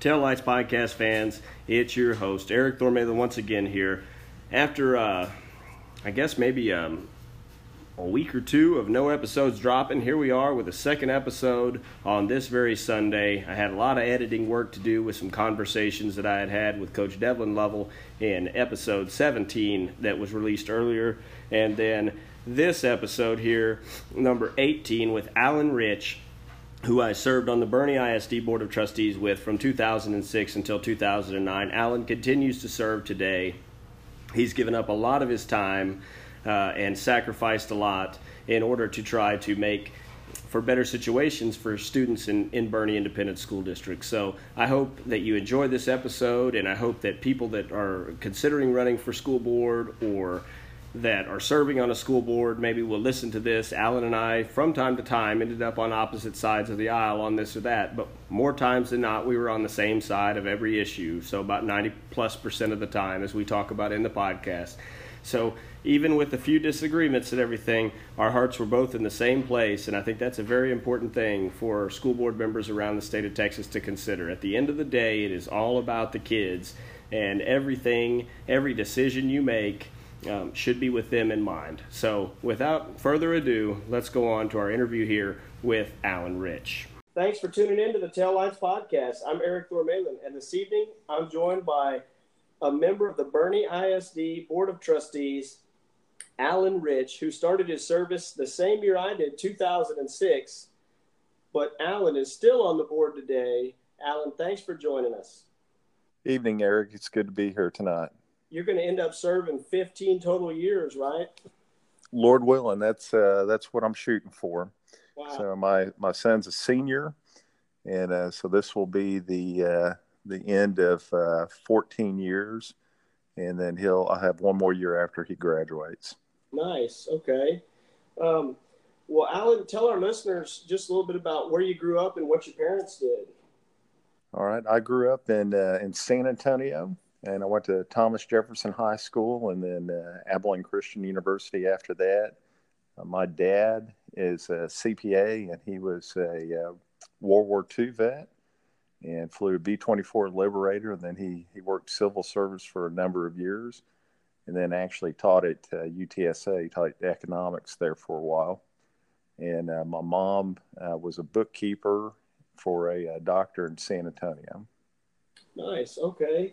Tail Lights Podcast fans, it's your host, Eric Thormathan, once again here. After, I guess maybe a week or two of no episodes dropping, here we are with a second episode on this very Sunday. I had a lot of editing work to do with some conversations that I had with Coach Devlin Lovell in episode 17 that was released earlier. And then this episode here, number 18, with Alan Rich, who I served on the Boerne ISD Board of Trustees with from 2006 until 2009. Alan continues to serve today. He's given up a lot of his time and sacrificed a lot in order to try to make for better situations for students in Boerne Independent School District. So I hope that you enjoy this episode, and I hope that people that are considering running for school board or that are serving on a school board maybe will listen to this. Alan and I, from time to time, ended up on opposite sides of the aisle on this or that, but more times than not, we were on the same side of every issue, so about 90+% of the time, as we talk about in the podcast. So even with a few disagreements and everything, our hearts were both in the same place, and I think that's a very important thing for school board members around the state of Texas to consider. At the end of the day, it is all about the kids, and every decision you make should be with them in mind. So without further ado, let's go on to our interview here with Alan Rich. Thanks for tuning in to the Tail Lights Podcast. I'm Eric Thormathan, and this evening I'm joined by a member of the Boerne ISD Board of Trustees, Alan Rich, who started his service the same year I did, 2006, but Alan is still on the board today. Alan, thanks for joining us. Evening, Eric. It's good to be here tonight. You're going to end up serving 15 total years, right? Lord willing, that's what I'm shooting for. Wow. So my son's a senior, and so this will be the end of 14 years, and then I'll have one more year after he graduates. Nice. Okay. Well, Alan, tell our listeners just a little bit about where you grew up and what your parents did. All right. I grew up in San Antonio. And I went to Thomas Jefferson High School and then Abilene Christian University after that. My dad is a CPA, and he was a World War II vet and flew a B-24 Liberator. And then he worked civil service for a number of years and then actually taught at UTSA, taught economics there for a while. And my mom was a bookkeeper for a doctor in San Antonio. Nice. Okay.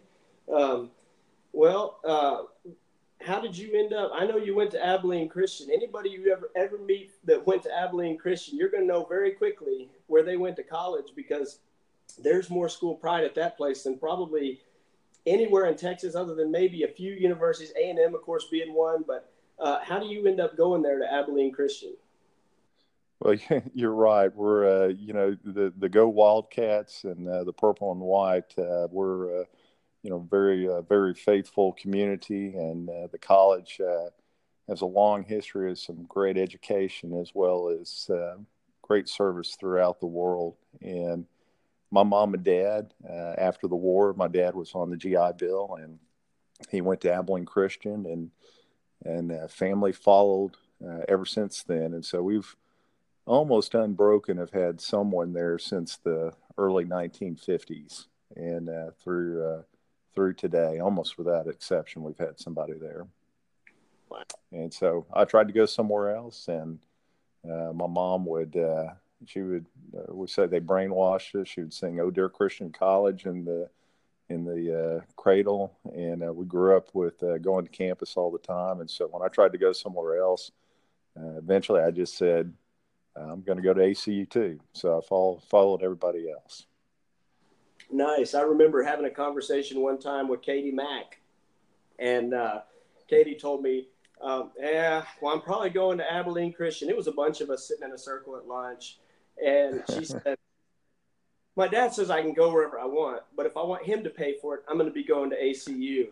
How did you end up? I know you went to Abilene Christian. Anybody you ever meet that went to Abilene Christian, you're going to know very quickly where they went to college, because there's more school pride at that place than probably anywhere in Texas, other than maybe a few universities, A&M, of course, being one. But how do you end up going there to Abilene Christian? Well, you're right. We're, the Go Wildcats and the Purple and White. We're very, very faithful community, and the college has a long history of some great education as well as great service throughout the world. And my mom and dad, after the war, my dad was on the GI Bill, and he went to Abilene Christian, and family followed ever since then. And so we've almost unbroken have had someone there since the early 1950s and through today, almost without exception, we've had somebody there. Wow. And so I tried to go somewhere else, and my mom would say they brainwashed us. She would sing "Oh Dear Christian College" in the cradle, and we grew up with going to campus all the time. And so when I tried to go somewhere else, eventually I just said, I'm going to go to ACU too. So I followed everybody else. Nice. I remember having a conversation one time with Katie Mack, and Katie told me, I'm probably going to Abilene Christian. It was a bunch of us sitting in a circle at lunch, and she said, my dad says I can go wherever I want, but if I want him to pay for it, I'm going to be going to ACU.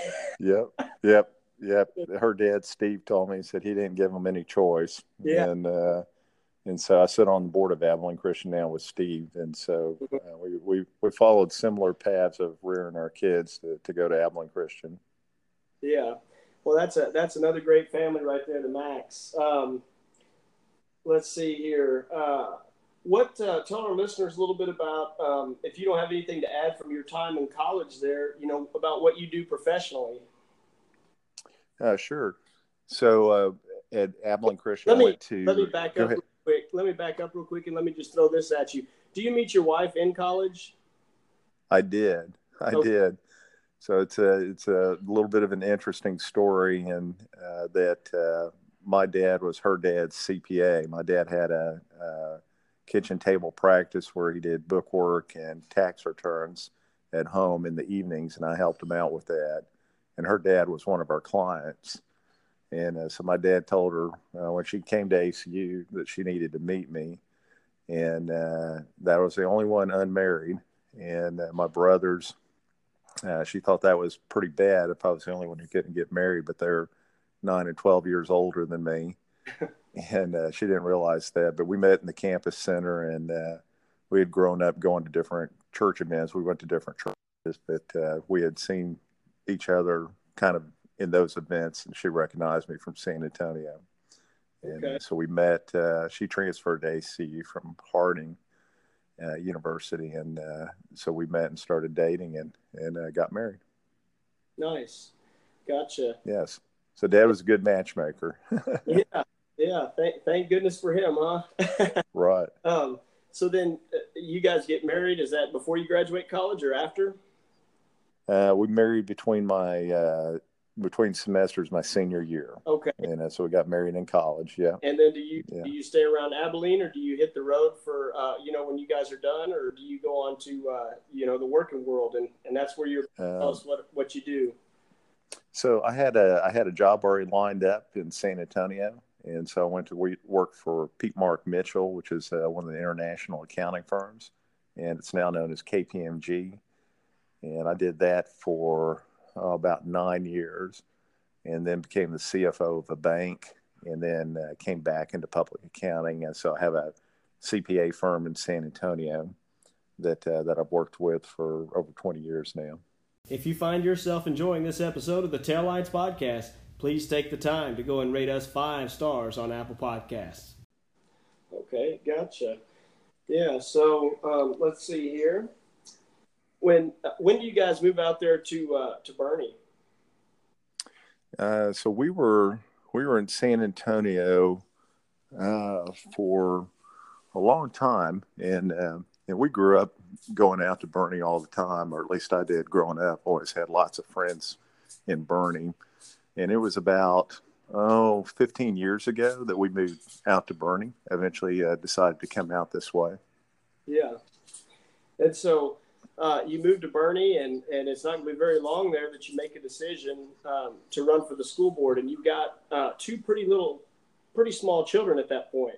Yep. Her dad, Steve, told me, he said he didn't give him any choice. Yeah. And so I sit on the board of Abilene Christian now with Steve. And so we followed similar paths of rearing our kids to go to Abilene Christian. Yeah. Well, that's another great family right there, the Max. Let's see here. Tell our listeners a little bit about, if you don't have anything to add from your time in college there, about what you do professionally. Sure. So at Abilene Christian, Let I me went let me to. back Go up ahead. real quick. Let me back up real quick, and let me just throw this at you. Do you meet your wife in college? I did. I Okay. did. So it's a little bit of an interesting story, and that my dad was her dad's CPA. My dad had a kitchen table practice where he did bookwork and tax returns at home in the evenings, and I helped him out with that. And her dad was one of our clients, and so my dad told her when she came to ACU that she needed to meet me, and that was the only one unmarried. And my brothers, she thought that was pretty bad if I was the only one who couldn't get married, but they're 9 and 12 years older than me. And she didn't realize that. But we met in the campus center, and we had grown up going to different church events. We went to different churches, but we had seen each other kind of in those events, and she recognized me from San Antonio. And Okay. so we met. She transferred to ACU from Harding University, and so we met and started dating, and got married. Nice. Gotcha. Yes. So Dad was a good matchmaker. Yeah. Yeah. Thank goodness for him, huh? Right. So then you guys get married. Is that before you graduate college or after? We married between semesters my senior year, Okay. and so we got married in college. Yeah. And then Yeah. do you stay around Abilene, or do you hit the road for when you guys are done, or do you go on to the working world, and that's where you're tell Um, us what you do? so I had a job already lined up in San Antonio, and so I went to work for Pete Mark Mitchell, which is one of the international accounting firms, and it's now known as KPMG. And I did that for about 9 years, and then became the CFO of a bank, and then came back into public accounting. And so I have a CPA firm in San Antonio that I've worked with for over 20 years now. If you find yourself enjoying this episode of the Taillights Podcast, please take the time to go and rate us 5 stars on Apple Podcasts. Okay, gotcha. Yeah, so let's see here. When do you guys move out there to Bernie? So we were in San Antonio for a long time, and we grew up going out to Bernie all the time, or at least I did growing up. Always had lots of friends in Bernie, and it was about 15 years ago that we moved out to Bernie. Eventually, decided to come out this way. Yeah, and so you moved to Bernie, and it's not going to be very long there that you make a decision to run for the school board, and you've got two pretty small children at that point.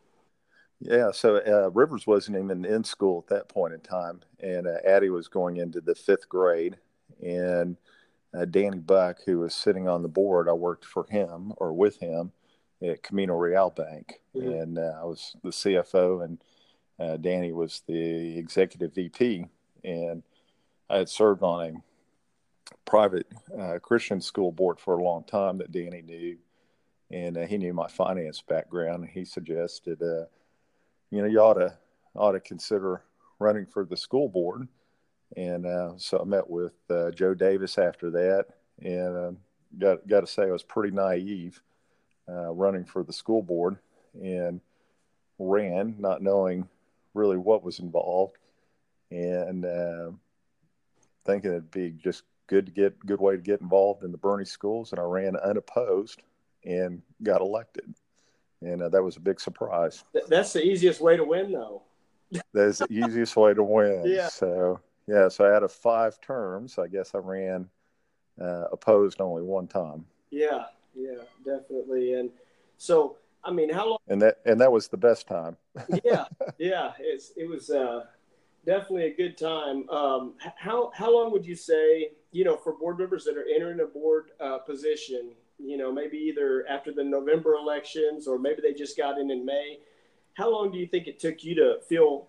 Yeah, so Rivers wasn't even in school at that point in time, and Addie was going into the 5th grade, and Danny Buck, who was sitting on the board, I worked for him or with him at Camino Real Bank, Mm-hmm. and I was the CFO, and Danny was the executive VP, and I had served on a private Christian school board for a long time that Danny knew, and he knew my finance background, and he suggested, you ought to consider running for the school board. And so I met with Joe Davis after that, and got to say I was pretty naive running for the school board, and ran not knowing really what was involved, and thinking it'd be just good way to get involved in the Bernie schools, and I ran unopposed and got elected, and that was a big surprise. That's the easiest way to win, though. That is the easiest way to win. Yeah. So yeah, so out of 5 terms, I guess I ran opposed only one time. Yeah, definitely. And so, I mean, how long? And that was the best time. Yeah, it was definitely a good time. How long would you say, for board members that are entering a board position, maybe either after the November elections or maybe they just got in May? How long do you think it took you to feel,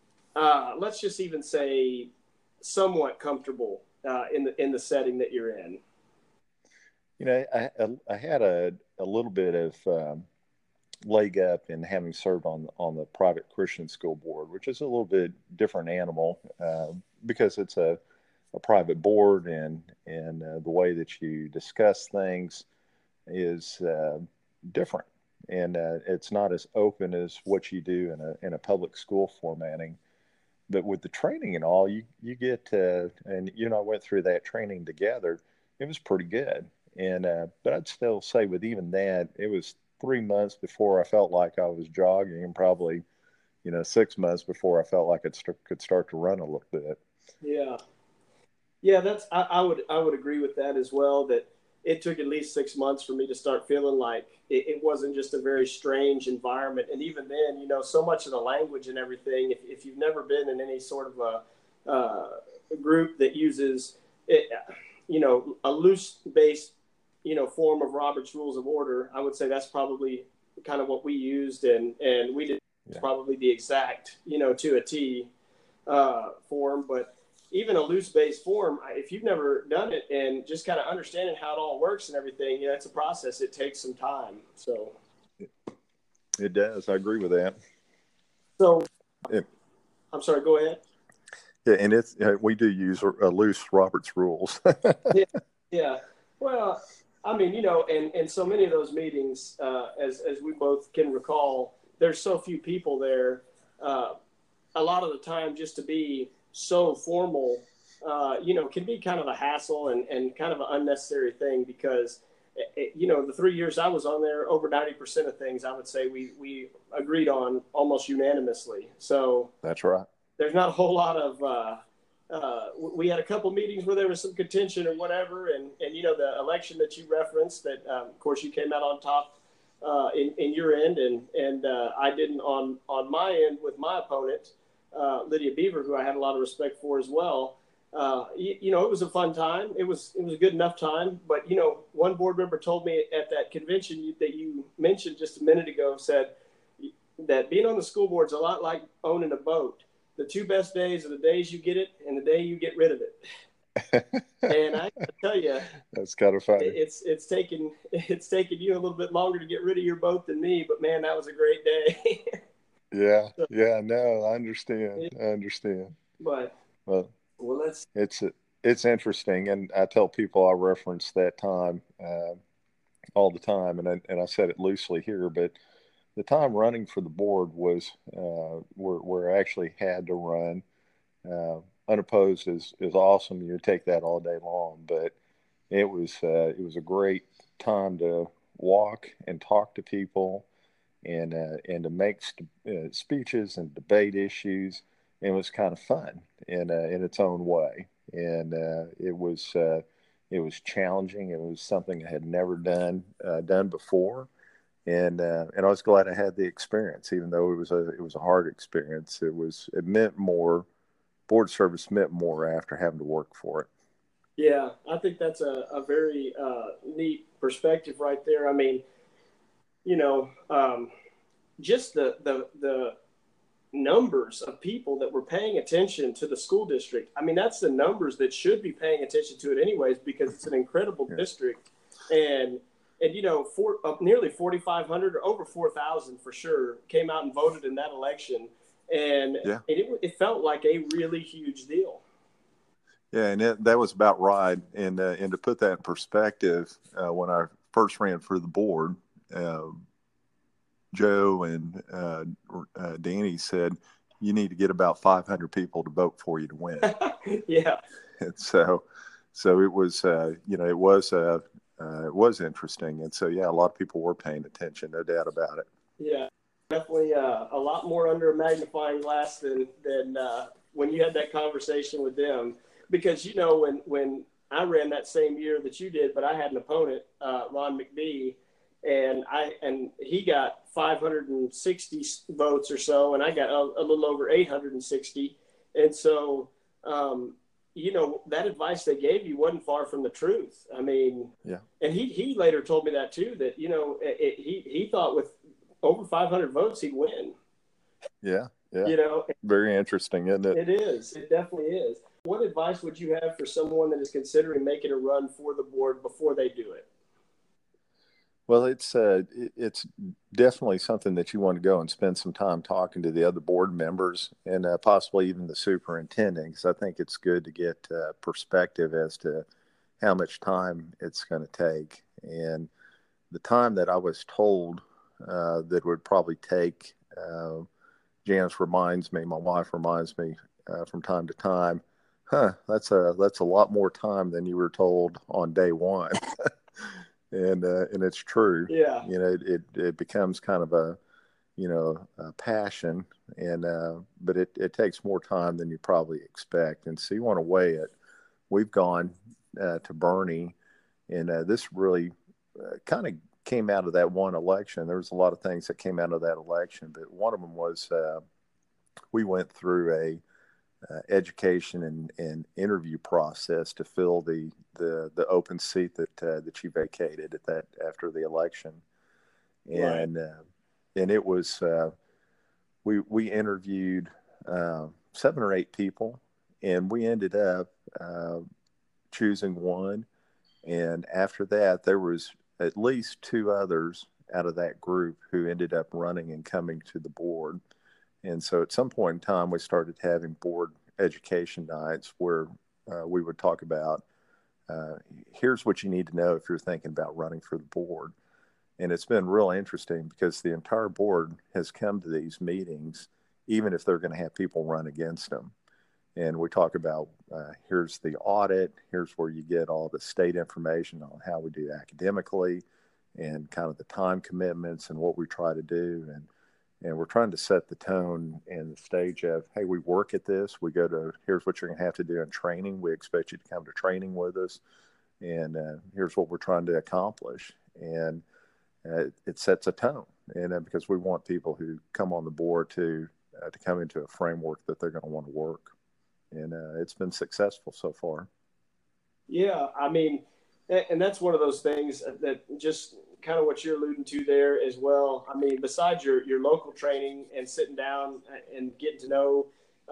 let's just even say, somewhat comfortable in the setting that you're in? I had a little bit of leg up in having served on the private Christian school board, which is a little bit different animal because it's a private board, and the way that you discuss things is different, and it's not as open as what you do in a public school formatting. But with the training and all, you get and you and I went through that training together. It was pretty good, and but I'd still say with even that, it was 3 months before I felt like I was jogging, and probably 6 months before I felt like I could start to run a little bit. Yeah. Yeah, I would agree with that as well. That it took at least 6 months for me to start feeling like it wasn't just a very strange environment. And even then, so much of the language and everything. If you've never been in any sort of a group that uses it, a loose based form of Robert's Rules of Order, I would say that's probably kind of what we used, and we did probably the exact to a T form, but even a loose-based form, if you've never done it and just kind of understanding how it all works and everything, it's a process. It takes some time. So it does. I agree with that. So I'm sorry. Go ahead. Yeah, and we do use a loose Robert's Rules. Yeah. Well, I mean, and so many of those meetings, as we both can recall, there's so few people there. A lot of the time, just to be so formal, can be kind of a hassle and kind of an unnecessary thing, because, the 3 years I was on there, over 90% of things I would say we agreed on almost unanimously. So that's right. There's not a whole lot of, we had a couple meetings where there was some contention or whatever. And the election that you referenced, that of course you came out on top in your end, and I didn't on my end with my opponent, Lydia Beaver, who I had a lot of respect for as well. It was a fun time. It was a good enough time. But, one board member told me at that convention that you mentioned just a minute ago, said that being on the school board is a lot like owning a boat. The two best days are the days you get it and the day you get rid of it. And I got to tell you, that's kind of funny. It's taken you a little bit longer to get rid of your boat than me, but man, that was a great day. Yeah. No, I understand. But well, that's it's interesting, and I tell people I reference that time all the time, and I said it loosely here, but the time running for the board was where I actually had to run. Unopposed is awesome. You take that all day long, but it was a great time to walk and talk to people, and to make speeches and debate issues. It was kind of fun in its own way, and it was challenging. It was something I had never done before, and I was glad I had the experience, even though it was a hard experience. It meant more. Board service meant more after having to work for it. Yeah, I think that's a very neat perspective right there. I mean, just the numbers of people that were paying attention to the school district. I mean, that's the numbers that should be paying attention to it anyways, because it's an incredible district. And nearly 4,500 or over 4,000 for sure came out and voted in that election. And it felt like a really huge deal. Yeah, and that was about right. And to put that in perspective, when I first ran for the board, Joe and Danny said, you need to get about 500 people to vote for you to win. Yeah. And so it was, it was interesting. And so, yeah, a lot of people were paying attention, no doubt about it. Yeah, definitely a lot more under a magnifying glass than when you had that conversation with them. Because, when I ran that same year that you did, but I had an opponent, Ron McBee, and he got 560 votes or so, and I got a little over 860. And so, that advice they gave you wasn't far from the truth. I mean, yeah. And he later told me that too, that, he thought with over 500 votes, he'd win. Yeah. Very interesting, isn't it? It is. It definitely is. What advice would you have for someone that is considering making a run for the board before they do it? Well, it's definitely something that you want to go and spend some time talking to the other board members and possibly even the superintendent, because I think it's good to get perspective as to how much time it's going to take. And the time that I was told that would probably take, Janice reminds me, my wife reminds me from time to time, that's a lot more time than you were told on day one. And it's true. Yeah. It becomes kind of a passion, and but it takes more time than you probably expect, and so you want to weigh it. We've gone to Bernie, and this really kind of came out of that one election. There was a lot of things that came out of that election, but one of them was we went through a education and interview process to fill the open seat that she vacated at that after the election, and Right. and it was we interviewed 7 or 8 people, and we ended up choosing one, and after that there was at least 2 others out of that group who ended up running and coming to the board. And so at some point in time, we started having board education nights where we would talk about here's what you need to know if you're thinking about running for the board. And it's been real interesting because the entire board has come to these meetings, even if they're going to have people run against them. And we talk about here's the audit, here's where you get all the state information on how we do academically and kind of the time commitments and what we try to do. And we're trying to set the tone and the stage of, hey, we work at this. We go to, here's what you're going to have to do in training. We expect you to come to training with us. And here's what we're trying to accomplish. And it sets a tone. And because we want people who come on the board to come into a framework that they're going to want to work. And it's been successful so far. Yeah, I mean, and that's one of those things that just kind of what you're alluding to there as well. I mean, besides your local training and sitting down and getting to know,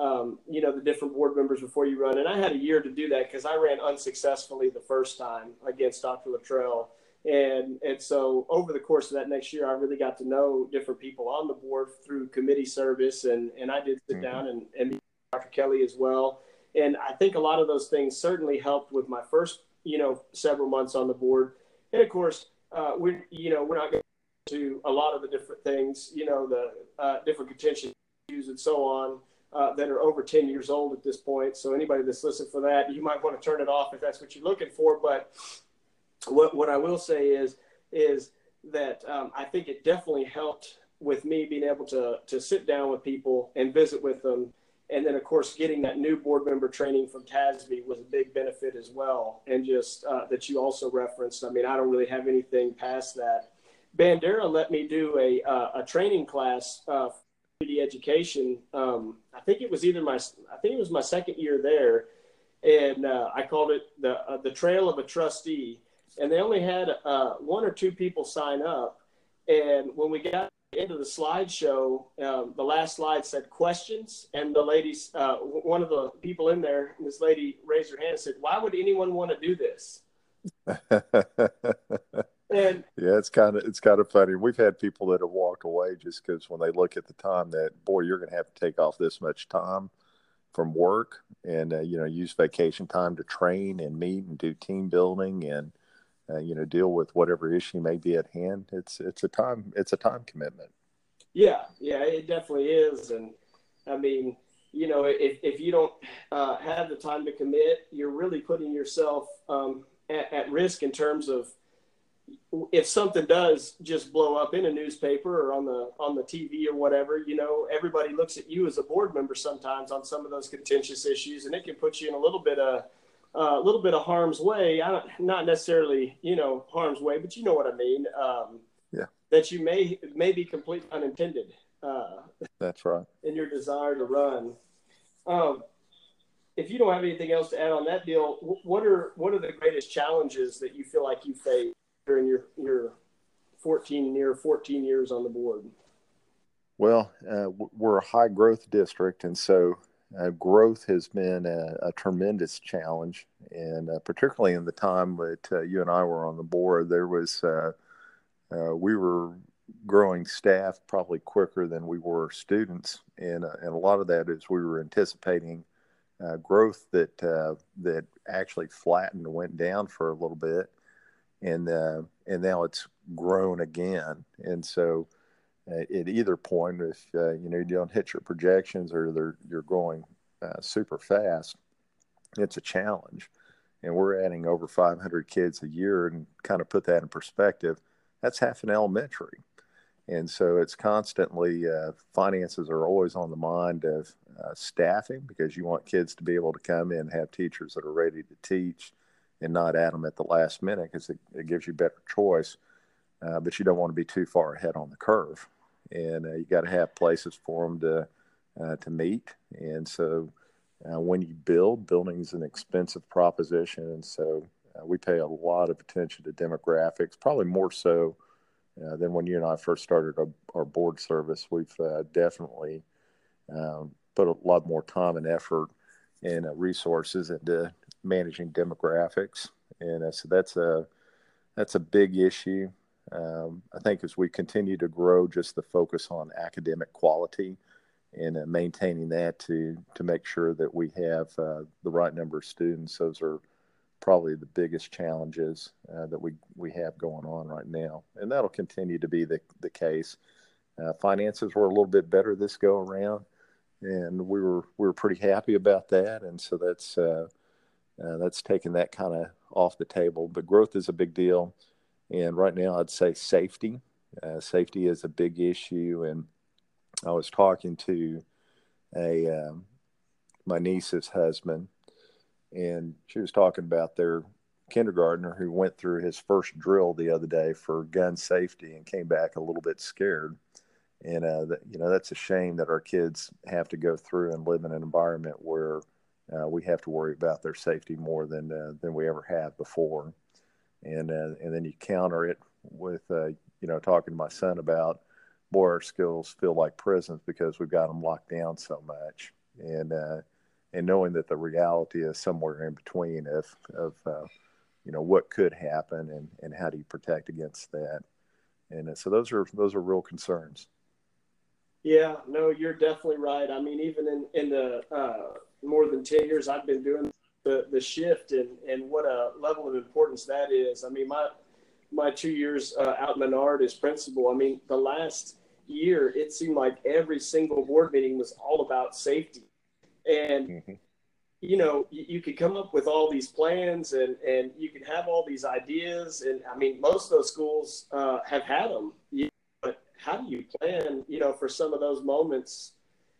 the different board members before you run. And I had a year to do that because I ran unsuccessfully the first time against Dr. Luttrell. And so over the course of that next year, I really got to know different people on the board through committee service. And I did sit down and meet Dr. Kelly as well. And I think a lot of those things certainly helped with my first, several months on the board. And of course, we're not going to a lot of the different things, the different contentious issues and so on that are over 10 years old at this point. So anybody that's listening for that, you might want to turn it off if that's what you're looking for. But what I will say is that I think it definitely helped with me being able to sit down with people and visit with them. And then, of course, getting that new board member training from TASB was a big benefit as well. And just that you also referenced. I mean, I don't really have anything past that. Bandera let me do a training class for community education. I think it was my second year there, and I called it the Trail of a Trustee. And they only had 1 or 2 people sign up. And when we got into the slideshow, the last slide said questions, and the ladies, one of the people in there, this lady raised her hand and said, "Why would anyone want to do this?" And yeah, it's kind of funny. We've had people that have walked away just because when they look at the time that, boy, you're going to have to take off this much time from work and use vacation time to train and meet and do team building and deal with whatever issue may be at hand. It's a time commitment. yeah, it definitely is. And I mean, if you don't have the time to commit, you're really putting yourself at risk in terms of if something does just blow up in a newspaper or on the TV or whatever, everybody looks at you as a board member sometimes on some of those contentious issues, and it can put you in a little bit of harm's way. Not necessarily, harm's way, but you know what I mean. Yeah, that you may be completely unintended. That's right. In your desire to run. If you don't have anything else to add on that deal, what are the greatest challenges that you feel like you faced during your 14 years on the board? Well, we're a high growth district, and so growth has been a tremendous challenge. And particularly in the time that you and I were on the board, there was we were growing staff probably quicker than we were students, and a lot of that is we were anticipating growth that actually flattened and went down for a little bit, and now it's grown again. And so at either point, if you don't hit your projections or you're growing super fast, it's a challenge. And we're adding over 500 kids a year, and kind of put that in perspective, that's half an elementary. And so it's constantly, finances are always on the mind of staffing, because you want kids to be able to come in and have teachers that are ready to teach and not add them at the last minute, because it gives you better choice. But you don't want to be too far ahead on the curve. And you got to have places for them to meet. And so when you building is an expensive proposition. And so we pay a lot of attention to demographics, probably more so than when you and I first started our board service. We've definitely put a lot more time and effort and resources into managing demographics, and so that's a big issue. I think as we continue to grow, just the focus on academic quality and maintaining that to make sure that we have the right number of students. Those are probably the biggest challenges that we have going on right now, and that'll continue to be the case. Finances were a little bit better this go around, and we were pretty happy about that, and so that's taken that kind of off the table. But growth is a big deal, and right now I'd say safety. Safety is a big issue, and I was talking to my niece's husband, and she was talking about their kindergartner who went through his first drill the other day for gun safety and came back a little bit scared. And that's a shame that our kids have to go through and live in an environment where we have to worry about their safety more than we ever have before. And then you counter it with talking to my son about, boy, our schools feel like prisons because we've got them locked down so much, and knowing that the reality is somewhere in between of what could happen, and how do you protect against that. And so those are real concerns. Yeah, no, you're definitely right. I mean, even in the more than 10 years I've been doing the shift, and what a level of importance that is. I mean, my 2 years out in Menard as principal, I mean, the last year, it seemed like every single board meeting was all about safety. And, Mm-hmm. You could come up with all these plans, and you can have all these ideas. And I mean, most of those schools have had them. But how do you plan, for some of those moments,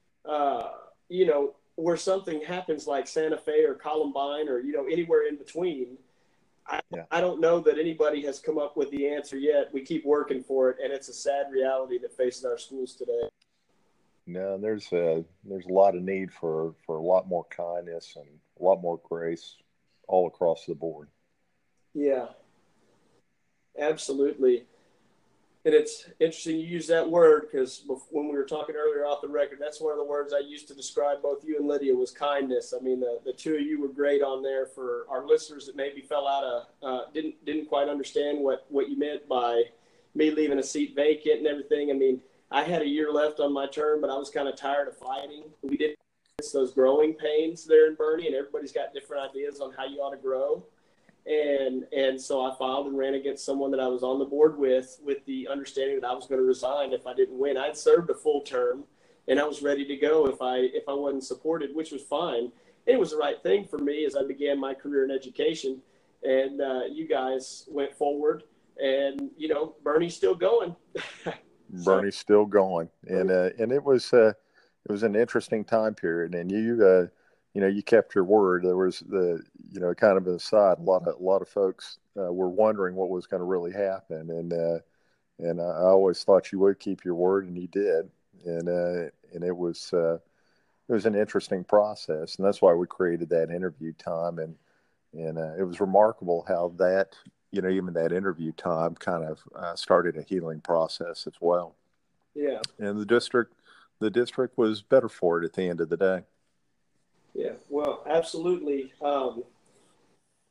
where something happens like Santa Fe or Columbine, or, anywhere in between? I don't know that anybody has come up with the answer yet. We keep working for it, and it's a sad reality that faces our schools today. No, there's a lot of need for a lot more kindness and a lot more grace all across the board. Yeah, absolutely. And it's interesting you use that word, because when we were talking earlier off the record, that's one of the words I used to describe both you and Lydia was kindness. I mean, the two of you were great on there. For our listeners that maybe fell out of, didn't quite understand what you meant by me leaving a seat vacant and everything. I mean, I had a year left on my term, but I was kind of tired of fighting. We did those growing pains there in Boerne, and everybody's got different ideas on how you ought to grow. And so I filed and ran against someone that I was on the board with the understanding that I was going to resign if I didn't win. I'd served a full term, and I was ready to go if I wasn't supported, which was fine. And it was the right thing for me as I began my career in education. And you guys went forward, and Boerne's still going. Boerne's still going, and it was an interesting time period, and you kept your word. There was kind of an aside. A lot of folks were wondering what was going to really happen, and I always thought you would keep your word, and you did. And it was an interesting process, and that's why we created that interview time. And it was remarkable how that even that interview time kind of started a healing process as well. Yeah. And the district was better for it at the end of the day. Yeah, well, absolutely.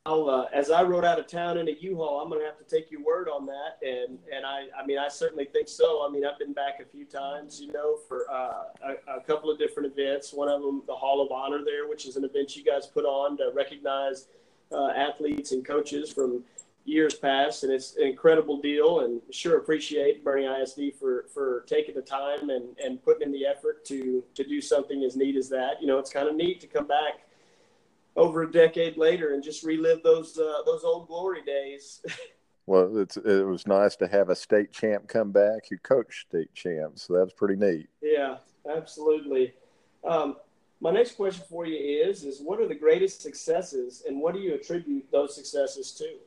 as I rode out of town in a U-Haul, I'm going to have to take your word on that. And I mean, I certainly think so. I mean, I've been back a few times, for a couple of different events. One of them, the Hall of Honor there, which is an event you guys put on to recognize athletes and coaches from years past. And it's an incredible deal, and sure appreciate Bernie ISD for taking the time and putting in the effort to do something as neat as that. It's kind of neat to come back over a decade later and just relive those old glory days. Well, it was nice to have a state champ come back who coached state champs. So that's pretty neat. Yeah, absolutely. My next question for you is what are the greatest successes, and what do you attribute those successes to?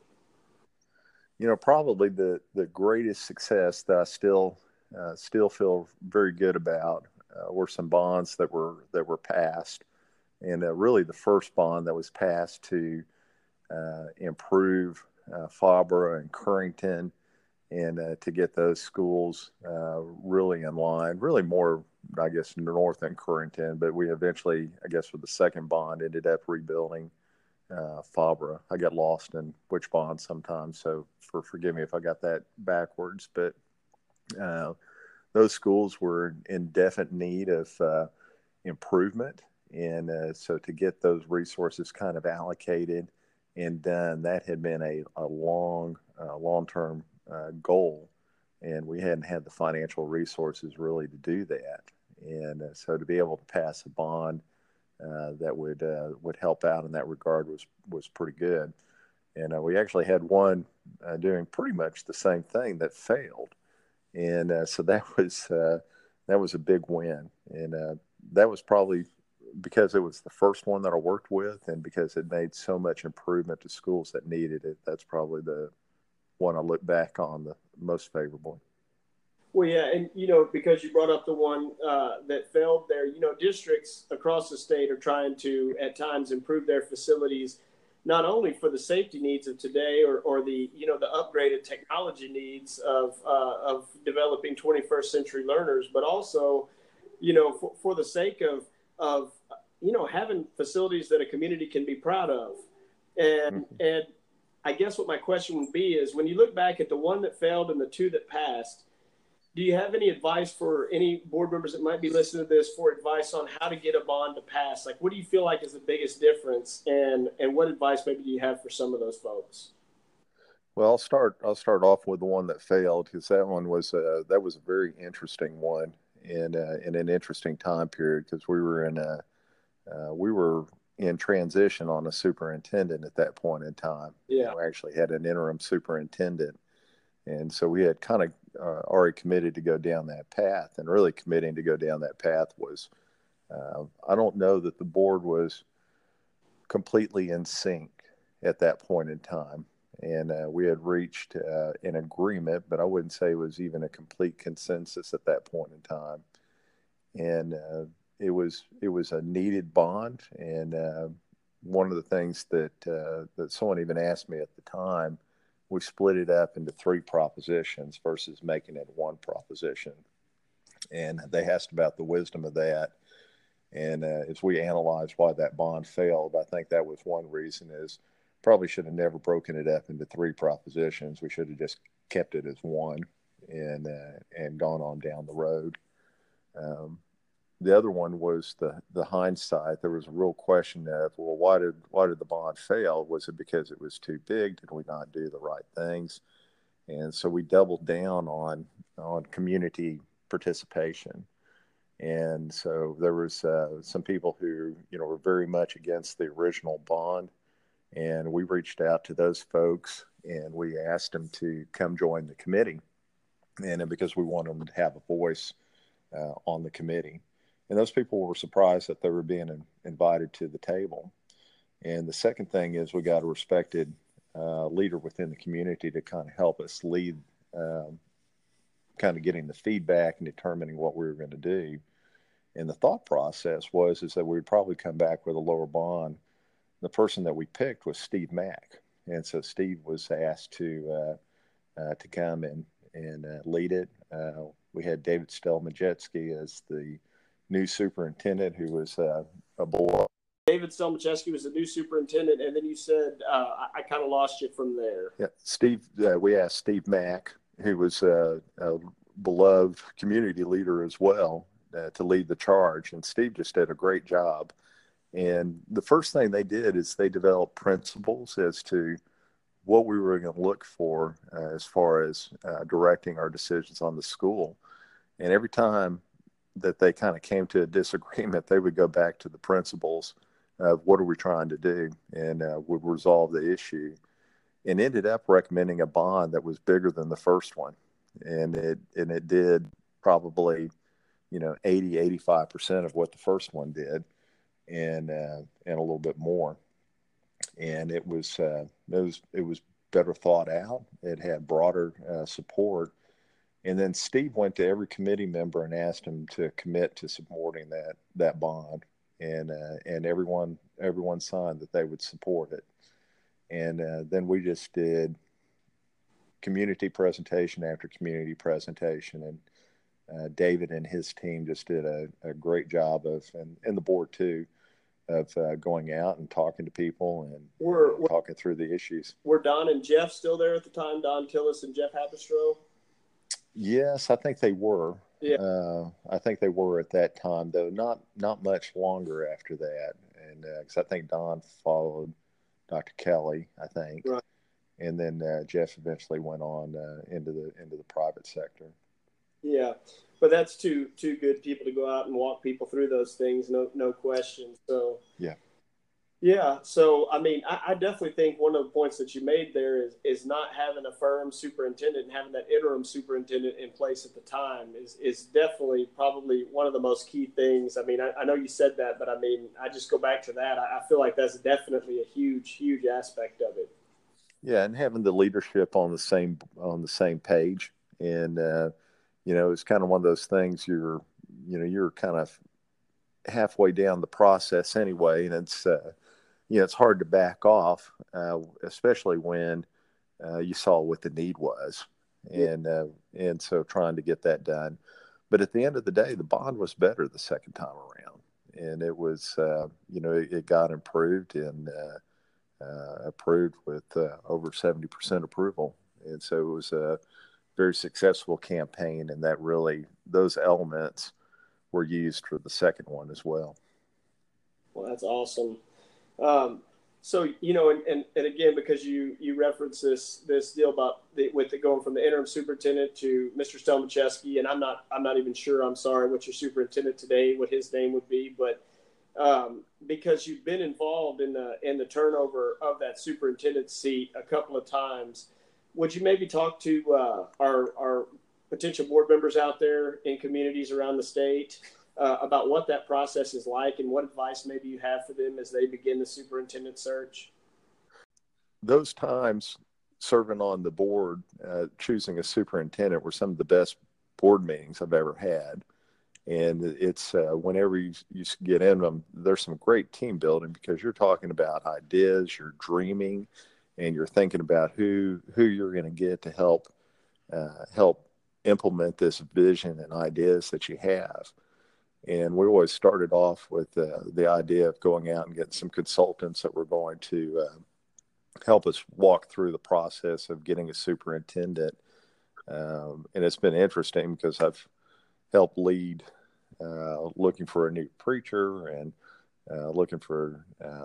Probably the greatest success that I still feel very good about were some bonds that were passed. And really the first bond that was passed to improve Fabra and Currington and to get those schools really in line, really more, I guess, north than Currington. But we eventually, I guess, with the second bond, ended up rebuilding Fabra. I get lost in which bond sometimes, so forgive me if I got that backwards. But those schools were in definite need of improvement. And so to get those resources kind of allocated and done, that had been a long-term goal. And we hadn't had the financial resources really to do that. And so to be able to pass a bond that would help out in that regard was pretty good. And we actually had one doing pretty much the same thing that failed. And so that was a big win. And that was probably because it was the first one that I worked with, and because it made so much improvement to schools that needed it. That's probably the one I look back on the most favorably. Well, yeah, and because you brought up the one that failed there, districts across the state are trying to at times improve their facilities, not only for the safety needs of today or the the upgraded technology needs of developing 21st century learners, but also for the sake of having facilities that a community can be proud of. And I guess what my question would be is, when you look back at the one that failed and the two that passed, do you have any advice for any board members that might be listening to this for advice on how to get a bond to pass? Like, what do you feel like is the biggest difference, and what advice maybe do you have for some of those folks? Well, I'll start off with the one that failed, because that one was a very interesting one in an interesting time period, because we were in transition on a superintendent at that point in time. Yeah, We actually had an interim superintendent, and so we had kind of already committed to go down that path. And really committing to go down that path was, I don't know that the board was completely in sync at that point in time. And we had reached an agreement, but I wouldn't say it was even a complete consensus at that point in time. And it was a needed bond. And one of the things that someone even asked me at the time, we split it up into 3 propositions versus making it one proposition. And they asked about the wisdom of that. And as we analyzed why that bond failed, I think that was one reason is probably should have never broken it up into 3 propositions. We should have just kept it as one and gone on down the road. The other one was the hindsight. There was a real question of, well, why did the bond fail? Was it because it was too big? Did we not do the right things? And so we doubled down on community participation. And so there was some people who were very much against the original bond, and we reached out to those folks and we asked them to come join the committee, and because we wanted them to have a voice on the committee. And those people were surprised that they were being invited to the table. And the second thing is, we got a respected leader within the community to kind of help us lead, kind of getting the feedback and determining what we were going to do. And the thought process is that we would probably come back with a lower bond. The person that we picked was Steve Mack. And so Steve was asked to come and lead it. We had David Stelmajetsky as the new superintendent, who was a boy. David Stelmachewski was the new superintendent, and then you said I kind of lost you from there. Yeah, Steve. We asked Steve Mack, who was a beloved community leader as well, to lead the charge, and Steve just did a great job. And the first thing they did is they developed principles as to what we were going to look for as far as directing our decisions on the school. And every time that they kind of came to a disagreement, they would go back to the principles of what are we trying to do, and would resolve the issue, and ended up recommending a bond that was bigger than the first one. And it did probably, 85% of what the first one did, and a little bit more. And it was better thought out. It had broader support. And then Steve went to every committee member and asked them to commit to supporting that bond, and everyone signed that they would support it. And then we just did community presentation after community presentation, and David and his team just did a great job of, and the board too, of going out and talking to people and talking through the issues. Were Don and Jeff still there at the time? Don Tillis and Jeff Hapistro? Yes, I think they were. Yeah. I think they were at that time, though not much longer after that. And because I think Don followed Dr. Kelly, I think, right. And then Jeff eventually went on into the private sector. Yeah, but that's two good people to go out and walk people through those things, no question. So yeah. So I mean, I definitely think one of the points that you made there is not having a firm superintendent and having that interim superintendent in place at the time is definitely probably one of the most key things. I mean, I know you said that, but I mean, I just go back to that. I feel like that's definitely a huge aspect of it. Yeah, and having the leadership on the same page, and it's kind of one of those things. You're kind of halfway down the process anyway, and it's hard to back off, especially when you saw what the need was, and so trying to get that done. But at the end of the day, the bond was better the second time around, and it was it got improved and approved with over 70% approval, and so it was a very successful campaign, and that really those elements were used for the second one as well. Well, that's awesome. So, and again, because you reference this deal about with it going from the interim superintendent to Mr. Stelmachewski, and I'm not even sure, I'm sorry, what your superintendent today, what his name would be, but because you've been involved in the turnover of that superintendent seat a couple of times, would you maybe talk to our potential board members out there in communities around the state about what that process is like and what advice maybe you have for them as they begin the superintendent search? Those times serving on the board, choosing a superintendent were some of the best board meetings I've ever had. And it's whenever you get in them, there's some great team building because you're talking about ideas, you're dreaming, and you're thinking about who you're going to get to help implement this vision and ideas that you have. And we always started off with the idea of going out and getting some consultants that were going to help us walk through the process of getting a superintendent. And it's been interesting because I've helped lead looking for a new preacher and looking for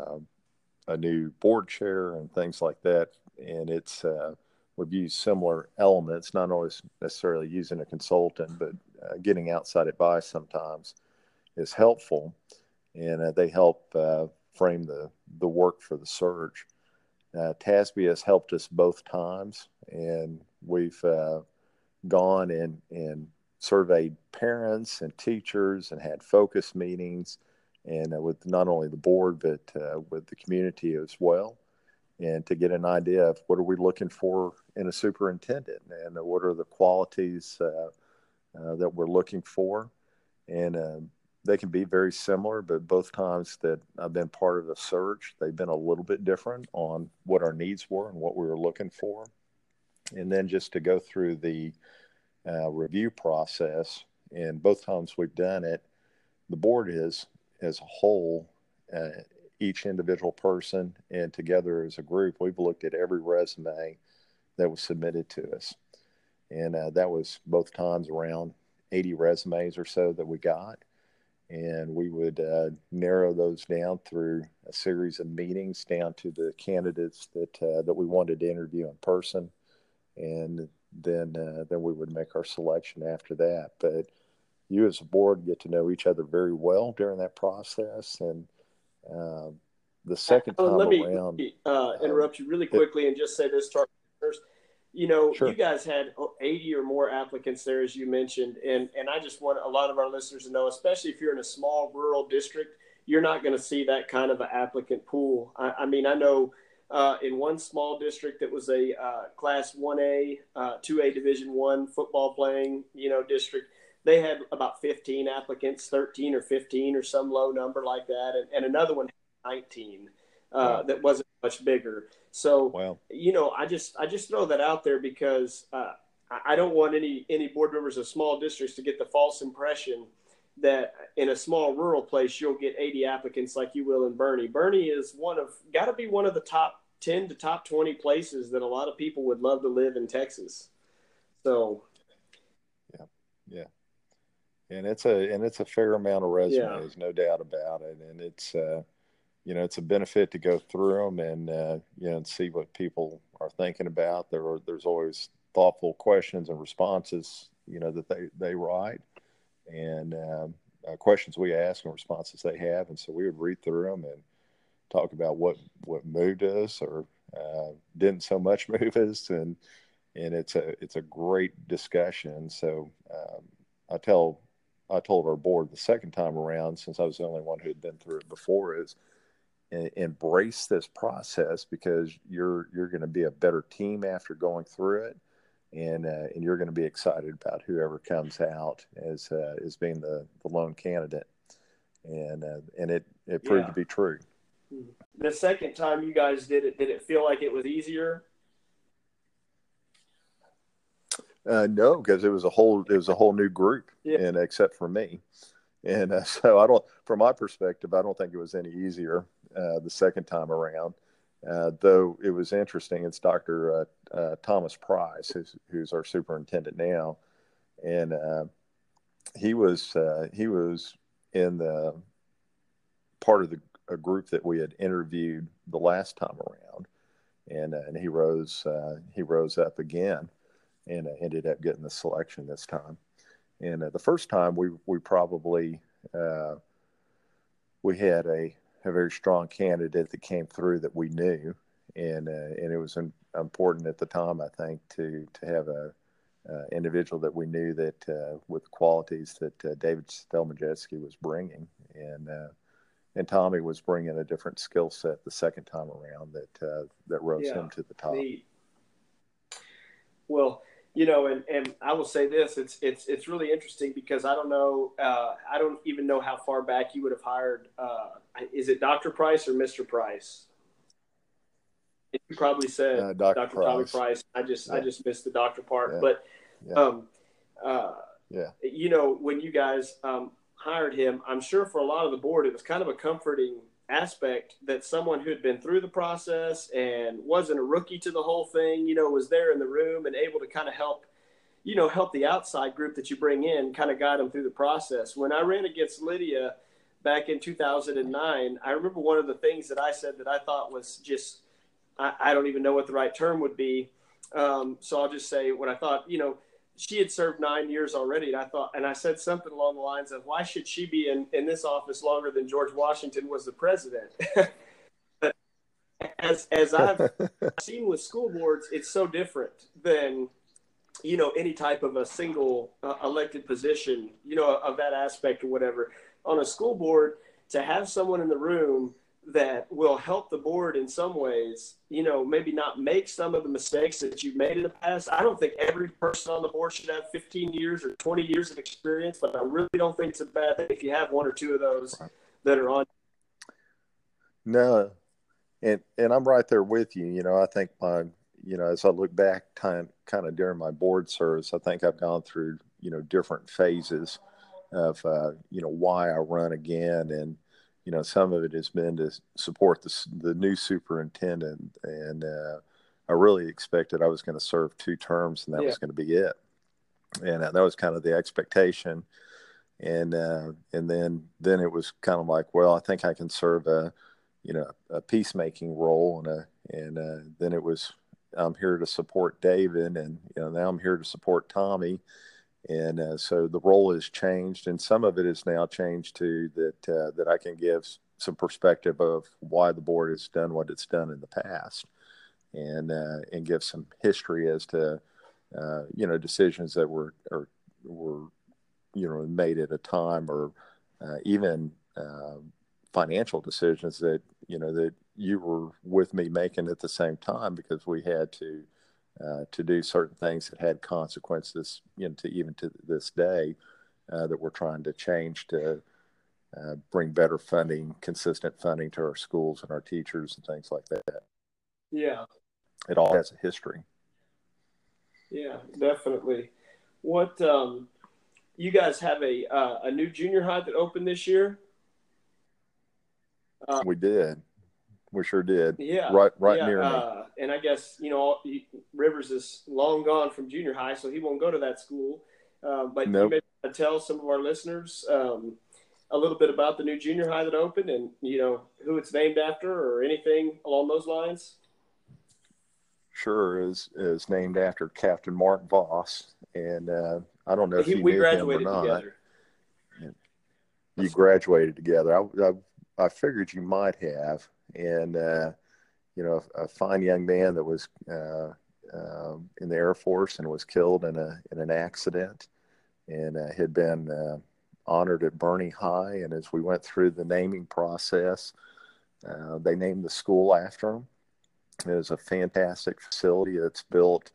a new board chair and things like that. And it's we've used similar elements, not always necessarily using a consultant, but getting outside advice sometimes is helpful, and they help frame the work for the search. TASB has helped us both times, and we've gone and surveyed parents and teachers and had focus meetings, and with not only the board but with the community as well, and to get an idea of what are we looking for in a superintendent and what are the qualities that we're looking for. And they can be very similar, but both times that I've been part of the search, they've been a little bit different on what our needs were and what we were looking for. And then just to go through the review process, and both times we've done it, the board is as a whole each individual person, and together as a group, we've looked at every resume that was submitted to us. And that was both times around 80 resumes or so that we got. And we would narrow those down through a series of meetings down to the candidates that we wanted to interview in person. And then we would make our selection after that. But you as a board get to know each other very well during that process. And the second time let me around, interrupt you really quickly and just say this to our listeners. Sure. You guys had 80 or more applicants there, as you mentioned, and I just want a lot of our listeners to know, especially if you're in a small rural district, you're not going to see that kind of an applicant pool. I mean, I know in one small district that was a Class 1A, 2A Division I football playing, district, they had about 15 applicants, 13 or 15 or some low number like that, and another one had 19 that wasn't much bigger. So, wow. I just throw that out there because I don't want any board members of small districts to get the false impression that in a small rural place you'll get 80 applicants like you will in Boerne. Boerne is got to be one of the top 10 to top 20 places that a lot of people would love to live in Texas. So, yeah. And it's a fair amount of resumes, no doubt about it. And it's it's a benefit to go through them and and see what people are thinking about. There's always thoughtful questions and responses that they write, and questions we ask and responses they have. And so we would read through them and talk about what moved us or didn't so much move us, and it's a great discussion. So I told our board the second time around, since I was the only one who had been through it before, is embrace this process because you're going to be a better team after going through it, and you're going to be excited about whoever comes out as being the lone candidate, and it proved to be true. The second time you guys did it feel like it was easier? No, because it was a whole new group, and except for me. And so from my perspective, I don't think it was any easier the second time around. Though it was interesting. It's Dr. Thomas Price, who's our superintendent now, and he was in the part of a group that we had interviewed the last time around, and he rose up again, and ended up getting the selection this time. And the first time we probably we had a very strong candidate that came through that we knew, and it was important at the time, I think, to have a individual that we knew that with qualities that David Stelmajewski was bringing, and Tommy was bringing a different skill set the second time around that rose him to the top. Well, and I will say this: it's really interesting because I don't know, I don't even know how far back you would have hired. Is it Dr. Price or Mr. Price? You probably said Dr. Tommy Price. I just missed the doctor part, but when you guys hired him, I'm sure for a lot of the board it was kind of a comforting aspect that someone who had been through the process and wasn't a rookie to the whole thing, was there in the room and able to kind of help the outside group that you bring in, kind of guide them through the process. When I ran against Lydia back in 2009, I remember one of the things that I said that I thought was just, I don't even know what the right term would be. So I'll just say what I thought, she had served 9 years already. And I said something along the lines of, why should she be in this office longer than George Washington was the president? But as I've seen with school boards, it's so different than, any type of a single elected position, of that aspect or whatever. On a school board, to have someone in the room that will help the board in some ways, maybe not make some of the mistakes that you've made in the past. I don't think every person on the board should have 15 years or 20 years of experience, but I really don't think it's a bad thing if you have one or two of those that are on. No, and I'm right there with you. I think as I look back kind of during my board service, I think I've gone through, different phases of, why I run again. And, some of it has been to support the new superintendent, and I really expected I was going to serve 2 terms, and that was going to be it. And that was kind of the expectation. And then it was kind of like, well, I think I can serve a peacemaking role, and then it was, I'm here to support David, and now I'm here to support Tommy. And so the role has changed, and some of it is now changed too, that I can give some perspective of why the board has done what it's done in the past, and give some history as to decisions that were made at a time, or even financial decisions that that you were with me making at the same time, because we had to do certain things that had consequences, to this day, that we're trying to change to bring better funding, consistent funding to our schools and our teachers and things like that. Yeah. It all has a history. Yeah, definitely. What, you guys have a new junior high that opened this year? We did. We sure did. Yeah. Right near me. And I guess, Rivers is long gone from junior high, so he won't go to that school. But nope. You may tell some of our listeners a little bit about the new junior high that opened, and, who it's named after or anything along those lines? Sure, is named after Captain Mark Voss. And I don't know if you we knew graduated him or not. Together. You graduated together. I figured you might have. And, a fine young man that was in the Air Force and was killed in an accident, and had been honored at Bernie High. And as we went through the naming process, they named the school after him. It is a fantastic facility that's built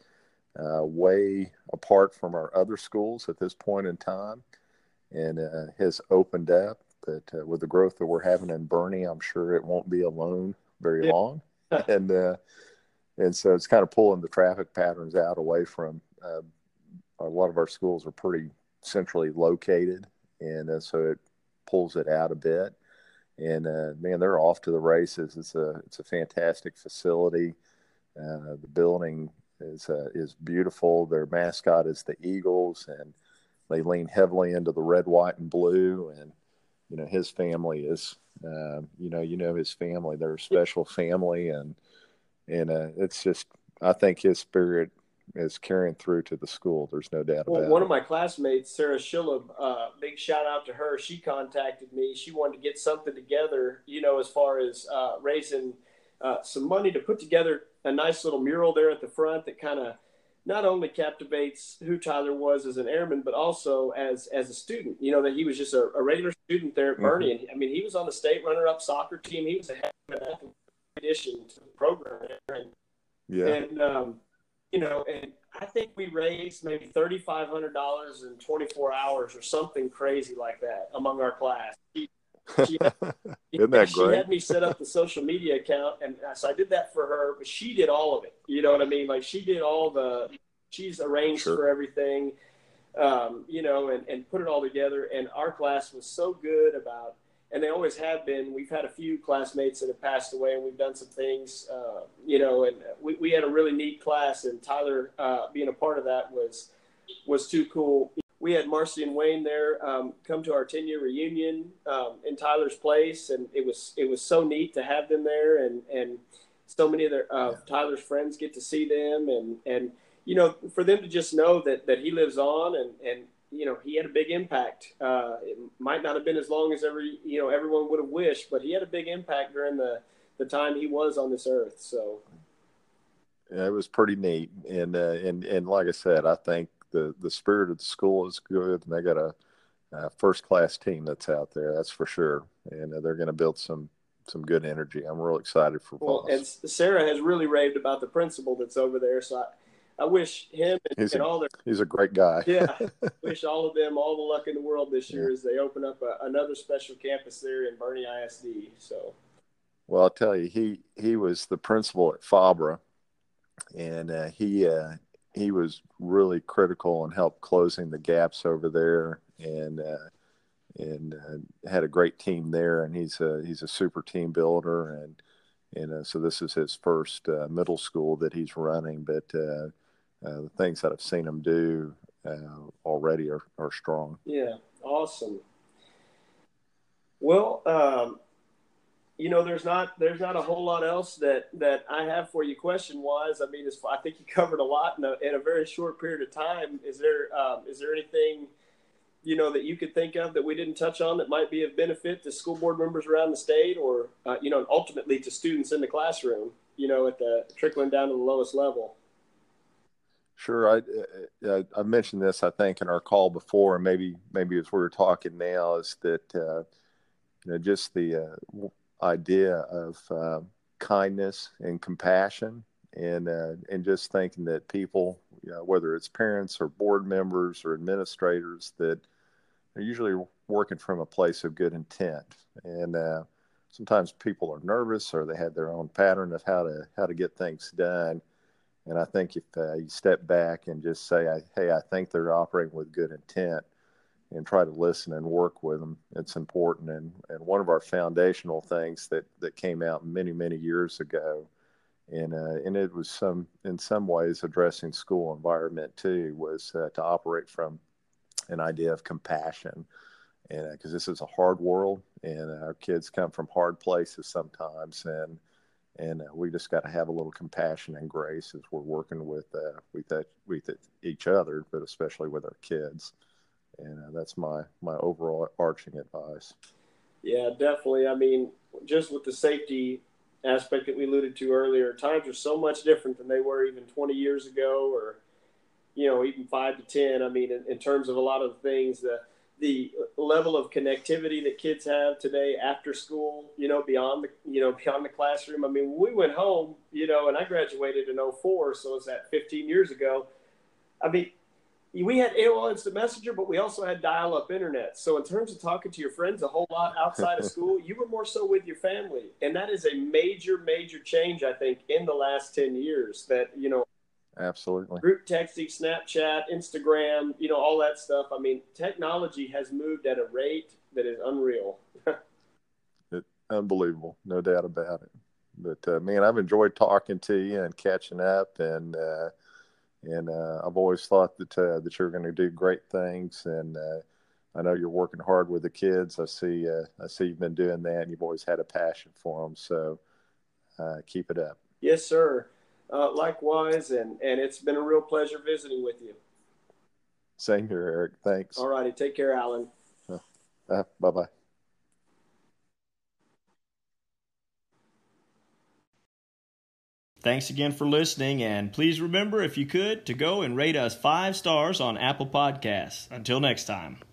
way apart from our other schools at this point in time, and has opened up. But with the growth that we're having in Bernie, I'm sure it won't be alone very long. And so it's kind of pulling the traffic patterns out away from a lot of our schools are pretty centrally located, and so it pulls it out a bit. And man, they're off to the races. It's a fantastic facility. The building is beautiful. Their mascot is the Eagles, and they lean heavily into the red, white, and blue. And his family is his family. They're a special family, and it's just, I think his spirit is carrying through to the school. There's no doubt about it. One of my classmates, Sarah Schillab, big shout out to her. She contacted me. She wanted to get something together, as far as raising some money to put together a nice little mural there at the front that kind of not only captivates who Tyler was as an airman, but also as a student. That he was just a regular student there at Bernie. And I mean, he was on the state runner-up soccer team. He was a heck of an addition to the program. And I think we raised maybe $3,500 in 24 hours or something crazy like that among our class. Isn't that great? She had me set up the social media account, and so I did that for her, but she did all of it. You know what I mean? Like, she did she's arranged for everything, and put it all together. And our class was so good about, and they always have been. We've had a few classmates that have passed away, and we've done some things, and we had a really neat class, and Tyler being a part of that was too cool. We had Marcy and Wayne there come to our 10-year reunion in Tyler's place, and it was so neat to have them there, and so many of Tyler's friends get to see them, and for them to just know that he lives on, and he had a big impact. It might not have been as long as everyone would have wished, but he had a big impact during the time he was on this earth. So yeah, it was pretty neat, and like I said, I think the spirit of the school is good, and they got a first class team that's out there, that's for sure, and they're going to build some good energy. I'm real excited for Voss. And Sarah has really raved about the principal that's over there, so I wish him and all their. He's a great guy. Yeah, wish all of them all the luck in the world this year as they open up another special campus there in Bernie ISD. So, well, I'll tell you, he was the principal at Fabra, and he was really critical and helped closing the gaps over there. And had a great team there, and he's a super team builder, and so this is his first middle school that he's running, but the things that I've seen him do already are strong. Yeah, awesome. Well, there's not a whole lot else that I have for you question wise. I mean, I think you covered a lot in a very short period of time. Is there anything that you could think of that we didn't touch on that might be of benefit to school board members around the state, or ultimately to students in the classroom? At the trickling down to the lowest level. Sure, I mentioned this, I think, in our call before, and maybe as we're talking now, is that just the idea of kindness and compassion, and just thinking that people, whether it's parents or board members or administrators, that are usually working from a place of good intent, and sometimes people are nervous or they have their own pattern of how to get things done. And I think if you step back and just say, hey, I think they're operating with good intent, and try to listen and work with them, it's important. And one of our foundational things that came out many, many years ago, and it was in some ways addressing school environment too, was to operate from an idea of compassion. And because this is a hard world, and our kids come from hard places sometimes, and we just got to have a little compassion and grace as we're working with each other, but especially with our kids. And that's my overall arching advice. Yeah, definitely. I mean, just with the safety aspect that we alluded to earlier, times are so much different than they were even 20 years ago, or even 5 to 10. I mean, in terms of a lot of things, the level of connectivity that kids have today after school, beyond the classroom. I mean, when we went home, and I graduated in 2004, so it's that 15 years ago. I mean, we had AOL Instant Messenger, but we also had dial-up internet. So in terms of talking to your friends a whole lot outside of school, you were more so with your family. And that is a major, major change, I think, in the last 10 years that, Absolutely. Group texting, Snapchat, Instagram, all that stuff. I mean, technology has moved at a rate that is unreal. Unbelievable, no doubt about it. But man, I've enjoyed talking to you and catching up, and I've always thought that you're going to do great things, and I know you're working hard with the kids. I see you've been doing that, and you've always had a passion for them. So keep it up. Yes, sir. Likewise, and it's been a real pleasure visiting with you. Same here, Eric. Thanks. All righty. Take care, Alan. Bye-bye. Thanks again for listening, and please remember, if you could, to go and rate us 5 stars on Apple Podcasts. Until next time.